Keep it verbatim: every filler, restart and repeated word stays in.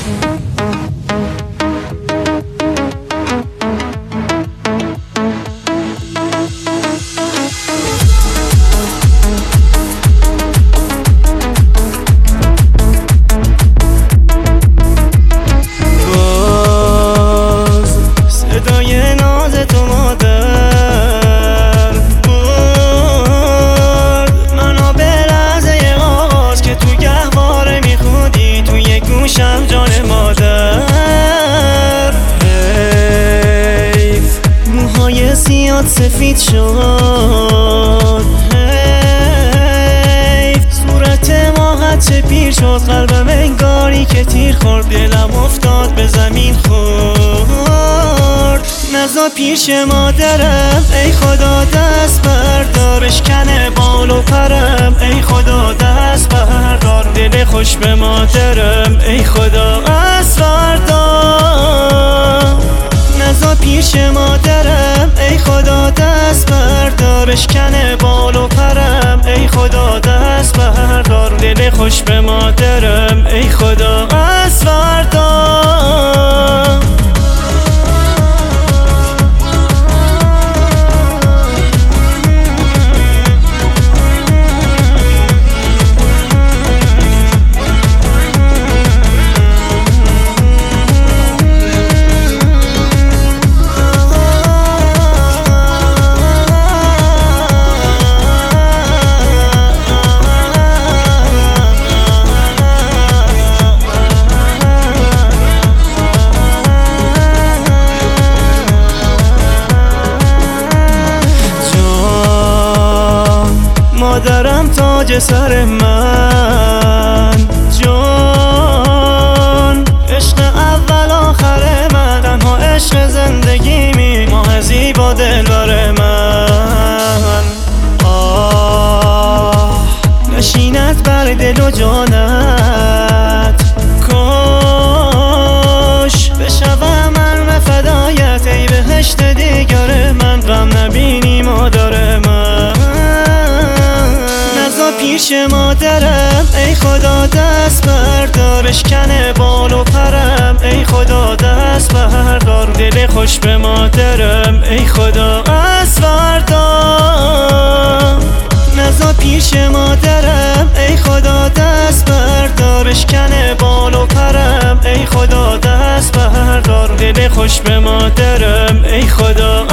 شم جان مادر، حیف موهای سیاد سفید شد، حیف صورت ما هرچه پیر شد، قلبم انگاری که تیر خورد، دلم افتاد به زمین خورد. نزا پیش مادرم ای خدا دست بردار، اشکنه بال و پرم ای خدا دست بردار، دل خوش به مادرم ای خدا دست بردار. نزا پیش مادرم ای خدا دست بردار، اشکنه بال و پرم ای خدا دست بردار، دل خوش به مادرم ای خدا دست بردار. مادرم تاج سر من، جان عشق اول آخر من، تنها عشق زندگیمی، ماه زیبا دلبر من. آه نشیند بر دل و جانت، کاش بشوم من فدایت، ای بهشت دیگر من، غم نبینی مادر من. پیش مادرم ای خدا دست بردار، اشکنه بال و پرم ای خدا دست بردار، دل خوش به مادرم ای خدا دست بردار. نزا پیش مادرم ای خدا دست بردار، اشکنه بال و پرم ای خدا دست بردار، دل خوش به مادرم ای خدا